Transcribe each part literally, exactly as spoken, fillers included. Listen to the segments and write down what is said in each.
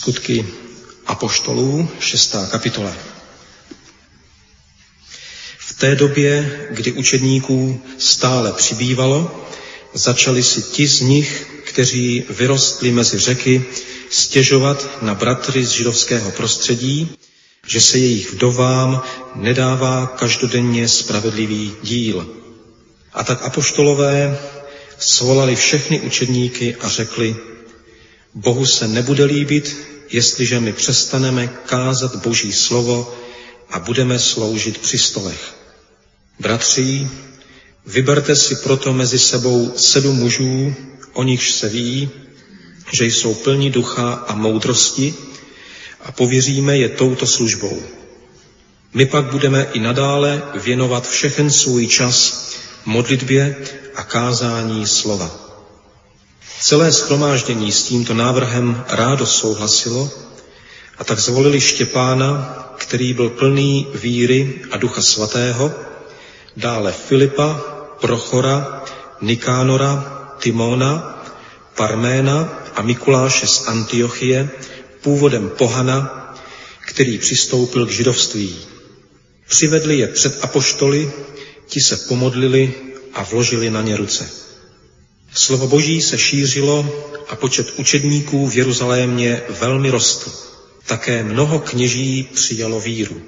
Skutky apoštolů, šestá kapitola. V té době, kdy učedníků stále přibývalo, začali si ti z nich, kteří vyrostli mezi řeky, stěžovat na bratry z židovského prostředí, že se jejich vdovám nedává každodenně spravedlivý díl. A tak apoštolové svolali všechny učedníky a řekli: Bohu se nebude líbit, jestliže my přestaneme kázat Boží slovo a budeme sloužit při stolech. Bratři, vyberte si proto mezi sebou sedm mužů, o nichž se ví, že jsou plní ducha a moudrosti, a pověříme je touto službou. My pak budeme i nadále věnovat všechen svůj čas modlitbě a kázání slova. Celé shromáždění s tímto návrhem rádo souhlasilo, a tak zvolili Štěpána, který byl plný víry a Ducha svatého, dále Filipa, Prochora, Nikánora, Timona, Parména a Mikuláše z Antiochie, původem pohana, který přistoupil k židovství. Přivedli je před apoštoly, ti se pomodlili a vložili na ně ruce. Slovo Boží se šířilo a počet učedníků v Jeruzalémě velmi rostl. Také mnoho kněží přijalo víru.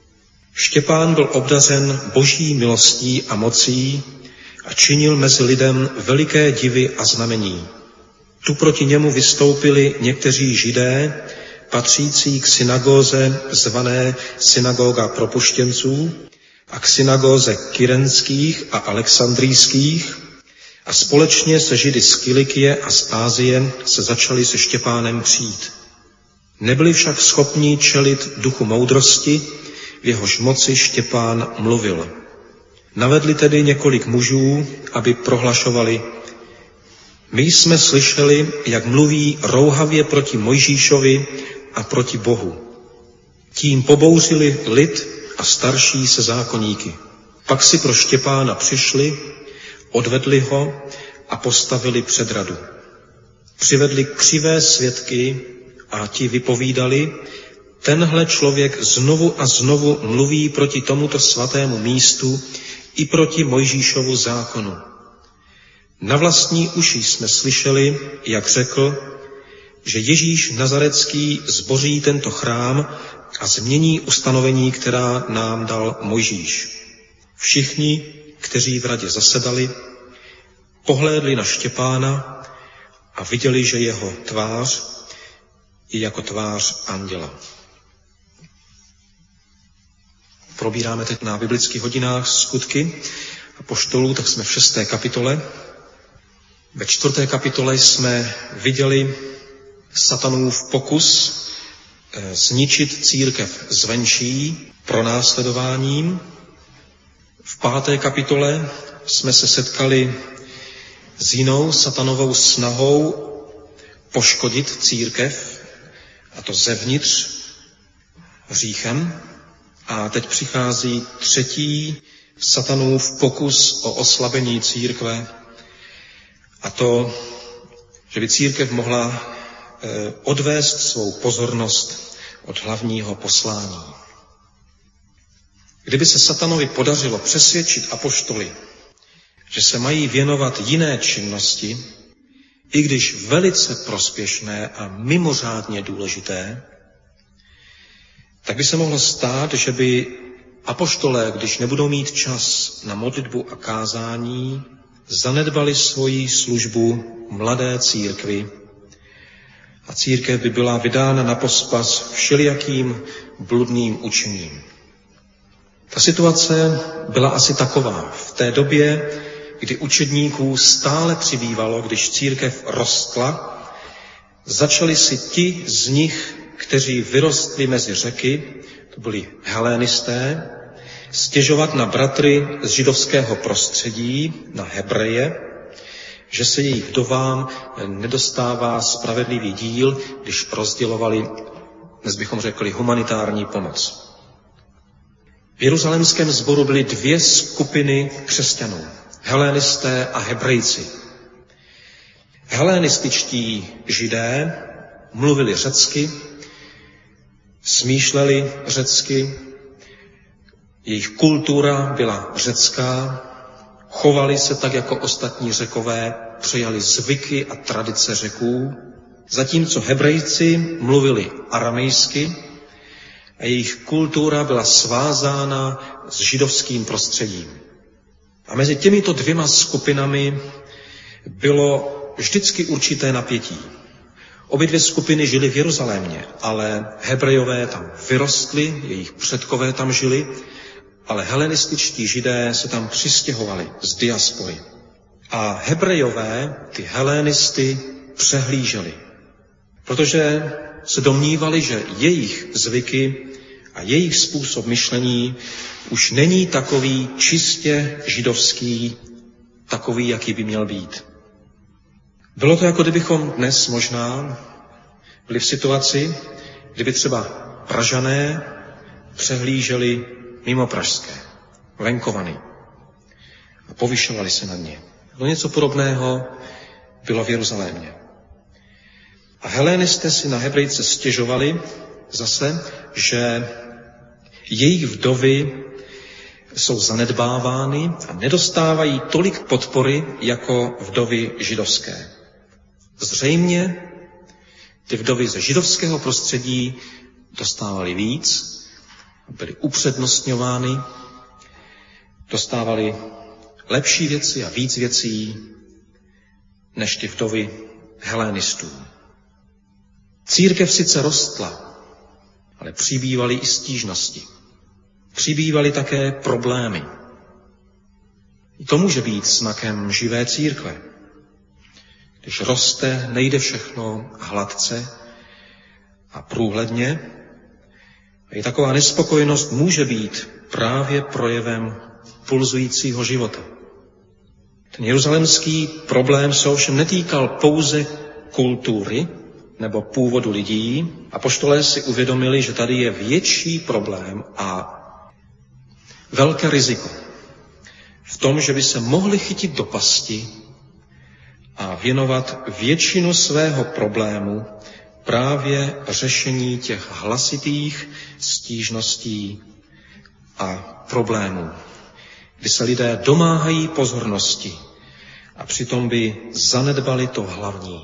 Štěpán byl obdařen Boží milostí a mocí a činil mezi lidem veliké divy a znamení. Tu proti němu vystoupili někteří Židé, patřící k synagóze zvané synagoga propuštěnců a k synagóze kyrenských a alexandrijských, a společně se Židy z Kilikie a z Ázie se začali se Štěpánem přijít. Nebyli však schopni čelit duchu moudrosti, v jehož moci Štěpán mluvil. Navedli tedy několik mužů, aby prohlašovali: My jsme slyšeli, jak mluví rouhavě proti Mojžíšovi a proti Bohu. Tím pobouřili lid a starší se zákoníky. Pak si pro Štěpána přišli, odvedli ho a postavili před radu. Přivedli křivé svědky a ti vypovídali: Tenhle člověk znovu a znovu mluví proti tomuto svatému místu i proti Mojžíšovu zákonu. Na vlastní uši jsme slyšeli, jak řekl, že Ježíš Nazarecký zboří tento chrám a změní ustanovení, která nám dal Mojžíš. Všichni, kteří v radě zasedali, pohlédli na Štěpána a viděli, že jeho tvář je jako tvář anděla. Probíráme teď na biblických hodinách Skutky apoštolů, tak jsme v šesté kapitole. Ve čtvrté kapitole jsme viděli satanův pokus zničit církev zvenčí pronásledováním. V páté kapitole jsme se setkali s jinou satanovou snahou poškodit církev, a to zevnitř hříchem. A teď přichází třetí satanův pokus o oslabení církve, a to, že by církev mohla odvést svou pozornost od hlavního poslání. Kdyby se satanovi podařilo přesvědčit apoštoly, že se mají věnovat jiné činnosti, i když velice prospěšné a mimořádně důležité, tak by se mohlo stát, že by apoštolé, když nebudou mít čas na modlitbu a kázání, zanedbali svoji službu mladé církvi a církev by byla vydána na pospas všelijakým bludným učením. Ta situace byla asi taková. V té době, kdy učedníků stále přibývalo, když církev rostla, začali si ti z nich, kteří vyrostli mezi řeky, to byli helénisté, stěžovat na bratry z židovského prostředí, na Hebreje, že se jejich vdovám nedostává spravedlivý díl, když rozdělovali, dnes bychom řekli, humanitární pomoc. V jeruzalémském sboru byly dvě skupiny křesťanů, helénisté a Hebrejci. Helénističtí Židé mluvili řecky, smýšleli řecky, jejich kultura byla řecká, chovali se tak jako ostatní Řekové, přejali zvyky a tradice Řeků, zatímco Hebrejci mluvili aramejsky a jejich kultura byla svázána s židovským prostředím. A mezi těmito dvěma skupinami bylo vždycky určité napětí. Obě dvě skupiny žily v Jeruzalémě, ale Hebrejové tam vyrostli, jejich předkové tam žili, ale helenističtí Židé se tam přistěhovali z diaspory. A Hebrejové ty helenisty přehlíželi, protože se domnívali, že jejich zvyky a jejich způsob myšlení už není takový čistě židovský, takový, jaký by měl být. Bylo to, jako kdybychom dnes možná byli v situaci, kdyby třeba Pražané přehlíželi mimo pražské, venkovany a povyšovali se na ně. No něco podobného bylo v Jeruzalémě. A helenisté si na Hebrejce stěžovali zase, že jejich vdovy jsou zanedbávány a nedostávají tolik podpory jako vdovy židovské. Zřejmě ty vdovy ze židovského prostředí dostávaly víc, byly upřednostňovány, dostávaly lepší věci a víc věcí než ty vdovy helénistů. Církev sice rostla, ale přibývaly i stížnosti. Přibývaly také problémy. To může být znakem živé církve. Když roste, nejde všechno hladce a průhledně. A i taková nespokojenost může být právě projevem pulzujícího života. Ten jeruzalémský problém se ovšem netýkal pouze kultury nebo původu lidí. Apoštolé si uvědomili, že tady je větší problém a velké riziko v tom, že by se mohli chytit do pasti a věnovat většinu svého problému právě řešení těch hlasitých stížností a problémů, kdy se lidé domáhají pozornosti a přitom by zanedbali to hlavní,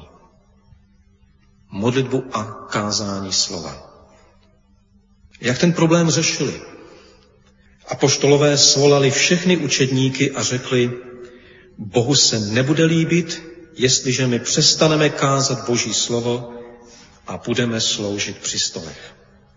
modlitbu a kázání slova. Jak ten problém řešili? Apoštolové svolali všechny učedníky a řekli, Bohu se nebude líbit, jestliže my přestaneme kázat Boží slovo a budeme sloužit při stolech.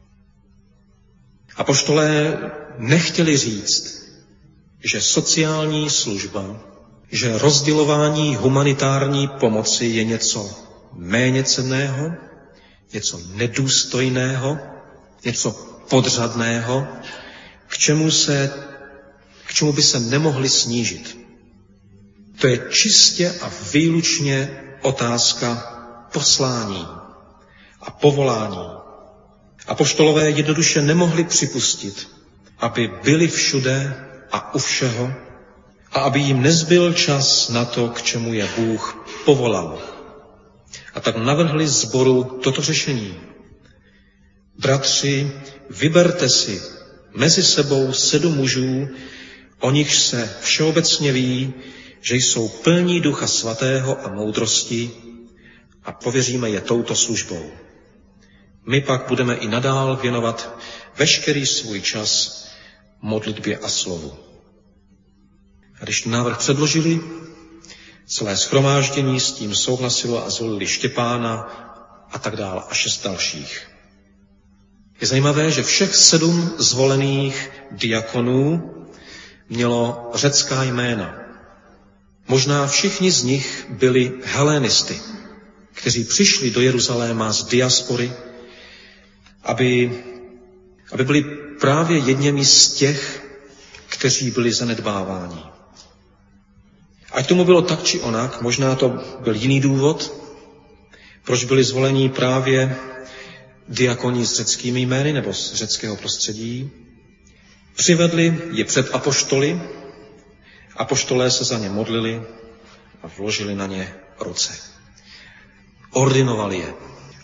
Apoštolé nechtěli říct, že sociální služba, že rozdělování humanitární pomoci je něco méně cenného, něco nedůstojného, něco podřadného, k čemu, se, k čemu by se nemohli snížit. To je čistě a výlučně otázka poslání a povolání. Apoštolové jednoduše nemohli připustit, aby byli všude a u všeho a aby jim nezbyl čas na to, k čemu je Bůh povolal. A tak navrhli sboru toto řešení. Bratři, vyberte si mezi sebou sedm mužů, o nichž se všeobecně ví, že jsou plní Ducha Svatého a moudrosti a pověříme je touto službou. My pak budeme i nadál věnovat veškerý svůj čas modlitbě a slovu. A když ten návrh předložili, celé shromáždění s tím souhlasilo a zvolili Štěpána a tak dál a šest dalších. Je zajímavé, že všech sedm zvolených diakonů mělo řecká jména. Možná všichni z nich byli helénisty, kteří přišli do Jeruzaléma z diaspory, aby, aby byli právě jedněmi z těch, kteří byli zanedbáváni. Ať tomu bylo tak či onak, možná to byl jiný důvod, proč byli zvoleni právě diakoni s řeckými jmény nebo z řeckého prostředí. Přivedli je před apoštoly, apoštolé se za ně modlili a vložili na ně ruce. Ordinovali je.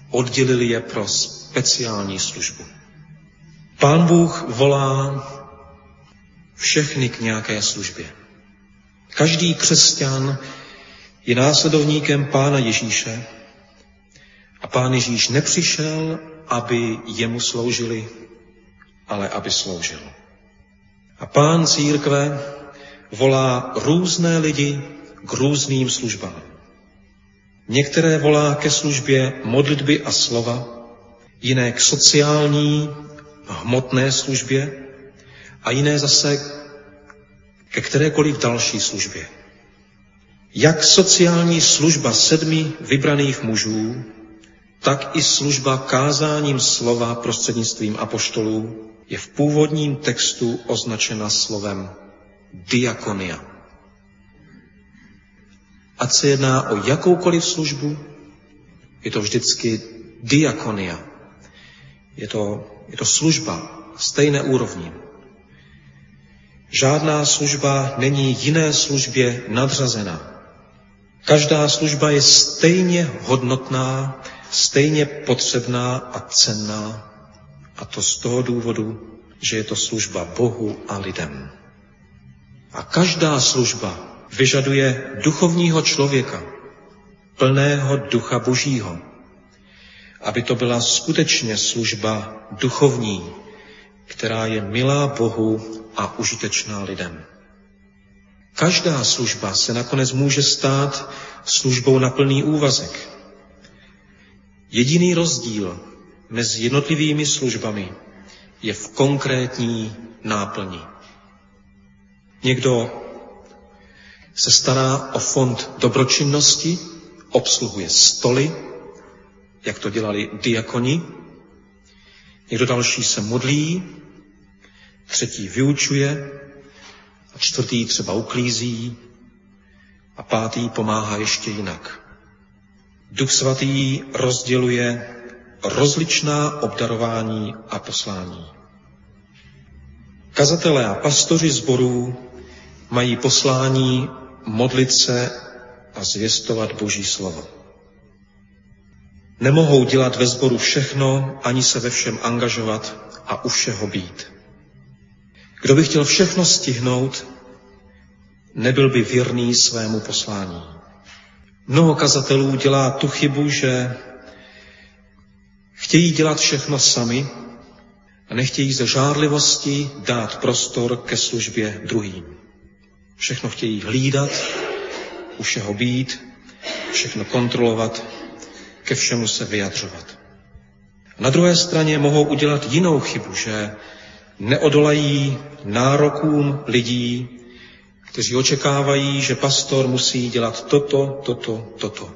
oddělili je pro speciální službu. Pán Bůh volá všechny k nějaké službě. Každý křesťan je následovníkem Pána Ježíše a Pán Ježíš nepřišel, aby jemu sloužili, ale aby sloužil. A Pán církve volá různé lidi k různým službám. Některé volá ke službě modlitby a slova, jiné k sociální, hmotné službě a jiné zase ke kterékoliv další službě. Jak sociální služba sedmi vybraných mužů, tak i služba kázáním slova prostřednictvím apoštolů je v původním textu označena slovem diakonia. Ať se jedná o jakoukoliv službu, je to vždycky diakonia. Je to, je to služba stejné úrovni. Žádná služba není jiné službě nadřazena. Každá služba je stejně hodnotná, stejně potřebná a cenná. A to z toho důvodu, že je to služba Bohu a lidem. A každá služba vyžaduje duchovního člověka, plného ducha Božího, aby to byla skutečně služba duchovní, která je milá Bohu a užitečná lidem. Každá služba se nakonec může stát službou na plný úvazek. Jediný rozdíl mezi jednotlivými službami je v konkrétní náplni. Někdo se stará o fond dobročinnosti, obsluhuje stoly, jak to dělali diakoni. Někdo další se modlí, třetí vyučuje, a čtvrtý třeba uklízí a pátý pomáhá ještě jinak. Duch svatý rozděluje rozličná obdarování a poslání. Kazatelé a pastoři sborů mají poslání modlit se a zvěstovat Boží slovo. Nemohou dělat ve sboru všechno, ani se ve všem angažovat a u všeho být. Kdo by chtěl všechno stihnout, nebyl by věrný svému poslání. Mnoho kazatelů dělá tu chybu, že chtějí dělat všechno sami a nechtějí ze žárlivosti dát prostor ke službě druhým. Všechno chtějí hlídat, u všeho být, všechno kontrolovat, ke všemu se vyjadřovat. Na druhé straně mohou udělat jinou chybu, že neodolají nárokům lidí, kteří očekávají, že pastor musí dělat toto, toto, toto.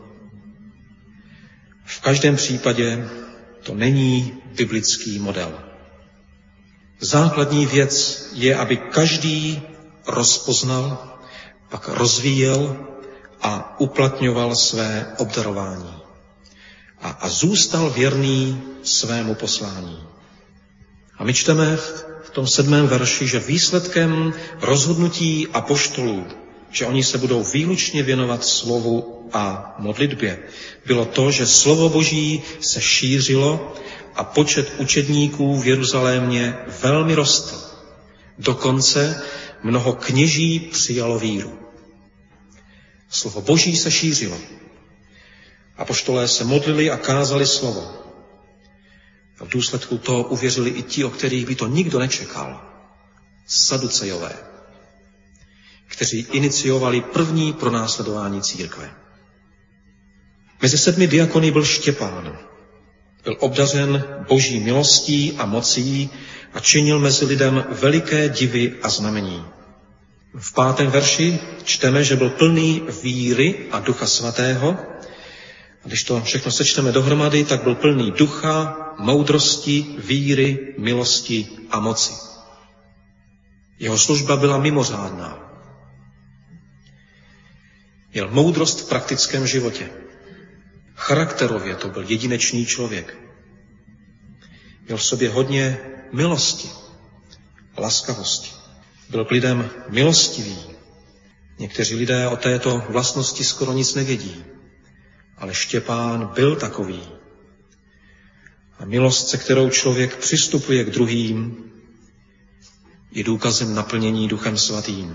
V každém případě to není biblický model. Základní věc je, aby každý rozpoznal, pak rozvíjel a uplatňoval své obdarování. A, a zůstal věrný svému poslání. A my čteme v tom sedmém verši, že výsledkem rozhodnutí apoštolů, že oni se budou výlučně věnovat slovu a modlitbě, bylo to, že slovo Boží se šířilo a počet učedníků v Jeruzalémě velmi rostl. Dokonce mnoho kněží přijalo víru. Slovo Boží se šířilo. Apoštolé se modlili a kázali slovo. A v důsledku toho uvěřili i ti, o kterých by to nikdo nečekal. Saducejové, kteří iniciovali první pronásledování církve. Mezi sedmi diakony byl Štěpán. Byl obdařen Boží milostí a mocí a činil mezi lidem veliké divy a znamení. V pátém verši čteme, že byl plný víry a Ducha Svatého. A když to všechno sečteme dohromady, tak byl plný ducha, moudrosti, víry, milosti a moci. Jeho služba byla mimořádná. Měl moudrost v praktickém životě. Charakterově to byl jedinečný člověk. Měl v sobě hodně milosti a laskavosti. Byl k lidem milostivý. Někteří lidé o této vlastnosti skoro nic nevědí. Ale Štěpán byl takový. A milost, se kterou člověk přistupuje k druhým, je důkazem naplnění Duchem Svatým.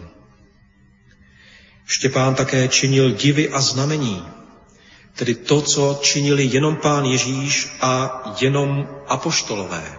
Štěpán také činil divy a znamení, tedy to, co činili jenom Pán Ježíš a jenom apoštolové.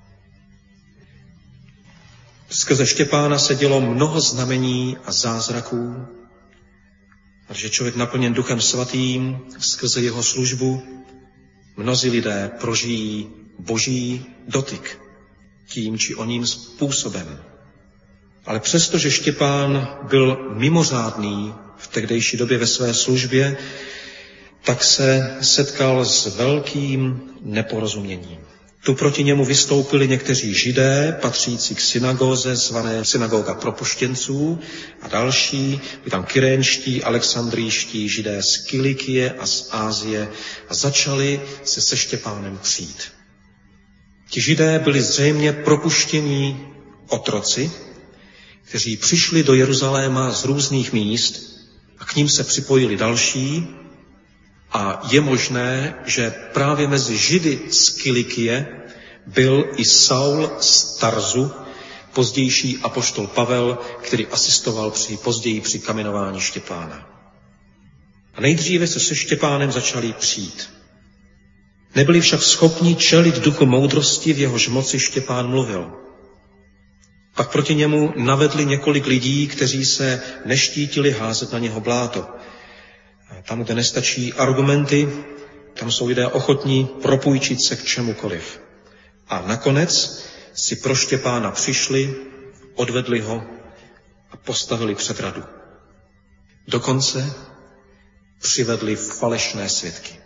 Skrze Štěpána se dělo mnoho znamení a zázraků, protože člověk naplněn Duchem Svatým skrze jeho službu, mnozí lidé prožijí boží dotyk tím či oním způsobem. Ale přestože Štěpán byl mimořádný v tehdejší době ve své službě, tak se setkal s velkým neporozuměním. Tu proti němu vystoupili někteří Židé, patřící k synagóze, zvané synagoga propuštěnců, a další, byli tam kyrénští, alexandrijští Židé z Kilikie a z Ázie, a začali se se Štěpánem přijít. Ti Židé byli zřejmě propuštění otroci, kteří přišli do Jeruzaléma z různých míst, a k ním se připojili další, a je možné, že právě mezi Židy z Kilikie byl i Saul z Tarzu, pozdější apoštol Pavel, který asistoval při, později při kamenování Štěpána. A nejdříve se se Štěpánem začali přijít. Nebyli však schopni čelit duchu moudrosti, v jehož moci Štěpán mluvil. Pak proti němu navedli několik lidí, kteří se neštítili házet na něho bláto. Tam, kde nestačí argumenty, tam jsou lidé ochotní propůjčit se k čemukoliv. A nakonec si pro Štěpána přišli, odvedli ho a postavili před radu. Dokonce přivedli falešné svědky.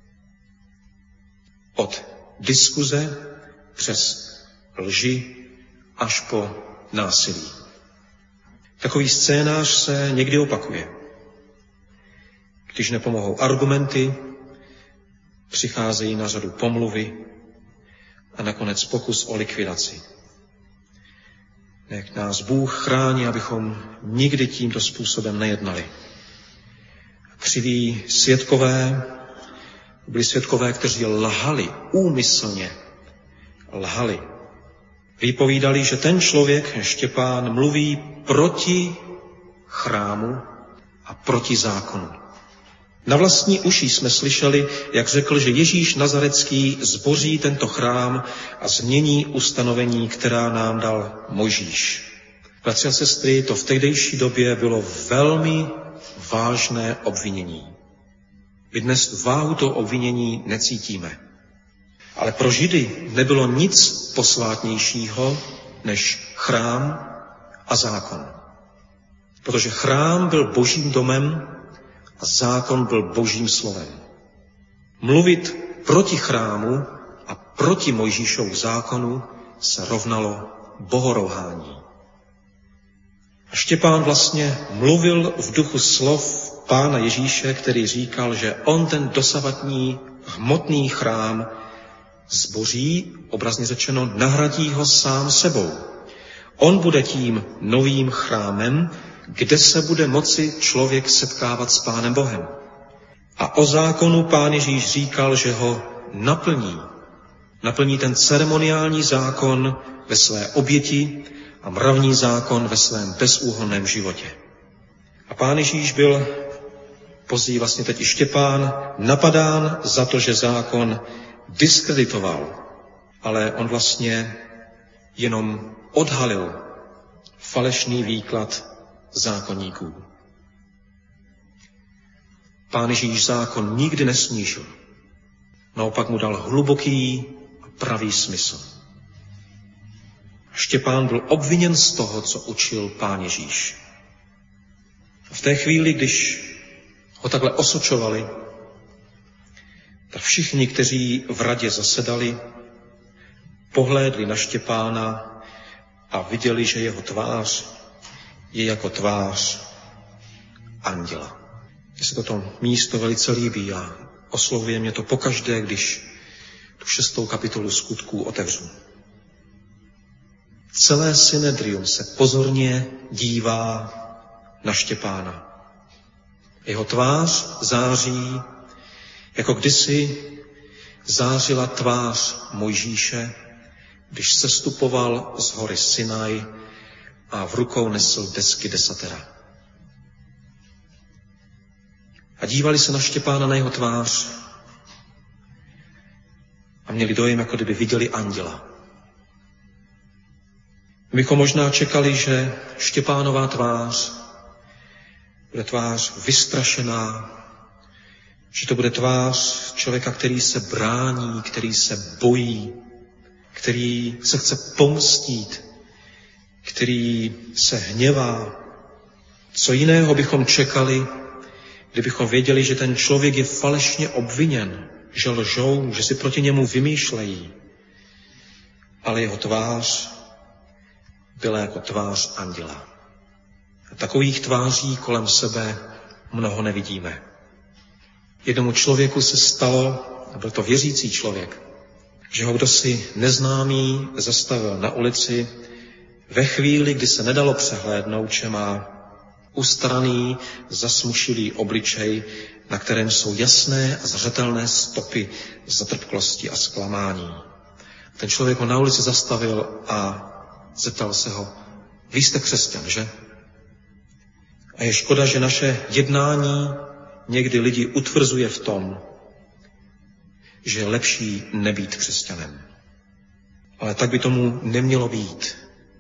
Od diskuze přes lži až po násilí. Takový scénář se někdy opakuje. Když nepomohou argumenty, přicházejí na řadu pomluvy a nakonec pokus o likvidaci. Nech nás Bůh chrání, abychom nikdy tímto způsobem nejednali. Křiví svědkové byli svědkové, kteří lhali, úmyslně lhali. Vypovídali, že ten člověk, Štěpán, mluví proti chrámu a proti zákonu. Na vlastní uši jsme slyšeli, jak řekl, že Ježíš Nazarecký zboří tento chrám a změní ustanovení, která nám dal Mojžíš. Bratři a sestry, to v tehdejší době bylo velmi vážné obvinění. My dnes váhu toho obvinění necítíme. Ale pro Židy nebylo nic posvátnějšího než chrám a zákon. Protože chrám byl božím domem a zákon byl božím slovem. Mluvit proti chrámu a proti Mojžíšovu zákonu se rovnalo bohorouhání. A Štěpán vlastně mluvil v duchu slov Pána Ježíše, který říkal, že on ten dosavadní hmotný chrám zboří, obrazně řečeno, nahradí ho sám sebou. On bude tím novým chrámem, kde se bude moci člověk setkávat s Pánem Bohem. A o zákonu Pán Ježíš říkal, že ho naplní. Naplní ten ceremoniální zákon ve své oběti a mravní zákon ve svém bezúhonném životě. A Pán Ježíš byl, později vlastně teď i Štěpán, napadán za to, že zákon diskreditoval, ale on vlastně jenom odhalil falešný výklad zákonníků. Pán Ježíš zákon nikdy nesnížil. Naopak mu dal hluboký a pravý smysl. Štěpán byl obviněn z toho, co učil Pán Ježíš. V té chvíli, když ho takhle osočovali, tak všichni, kteří v radě zasedali, pohlédli na Štěpána a viděli, že jeho tvář je jako tvář anděla. Mně se toto místo velice líbí a oslovuje mě to pokaždé, když tu šestou kapitolu Skutků otevřu. Celé synedrium se pozorně dívá na Štěpána. Jeho tvář září, jako kdysi zářila tvář Mojžíše, když sestupoval z hory Sinaj a v rukou nesl desky desatera. A dívali se na Štěpána, na jeho tvář a měli dojem, jako kdyby viděli anděla. My bychom možná čekali, že Štěpánová tvář bude tvář vystrašená, že to bude tvář člověka, který se brání, který se bojí, který se chce pomstít, který se hněvá. Co jiného bychom čekali, kdybychom věděli, že ten člověk je falešně obviněn, že lžou, že si proti němu vymýšlejí. Ale jeho tvář byla jako tvář anděla. A takových tváří kolem sebe mnoho nevidíme. Jednomu člověku se stalo, a byl to věřící člověk, že ho kdosi neznámý zastavil na ulici ve chvíli, kdy se nedalo přehlédnout, že má ustaraný, zasmušilý obličej, na kterém jsou jasné a zřetelné stopy zatrpklosti a zklamání. Ten člověk ho na ulici zastavil a zeptal se ho: vy jste křesťan, že? A je škoda, že naše jednání někdy lidi utvrzuje v tom, že je lepší nebýt křesťanem. Ale tak by tomu nemělo být.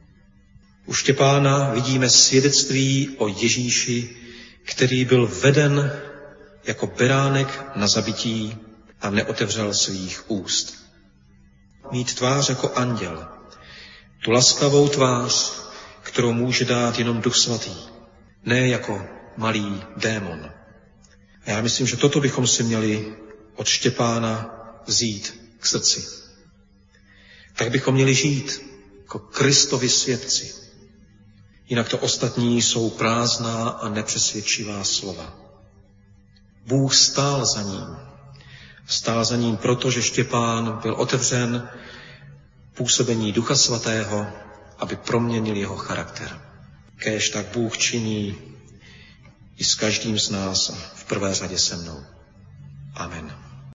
U Štěpána vidíme svědectví o Ježíši, který byl veden jako beránek na zabití a neotevřel svých úst. Mít tvář jako anděl, tu laskavou tvář, kterou může dát jenom Duch Svatý, ne jako malý démon. A já myslím, že toto bychom si měli od Štěpána vzít k srdci. Tak bychom měli žít jako Kristovi svědci. Jinak to ostatní jsou prázdná a nepřesvědčivá slova. Bůh stál za ním. Stál za ním proto, že Štěpán byl otevřen působení Ducha Svatého, aby proměnil jeho charakter. Kéž tak Bůh činí i s každým z nás a v prvé řadě se mnou. Amen.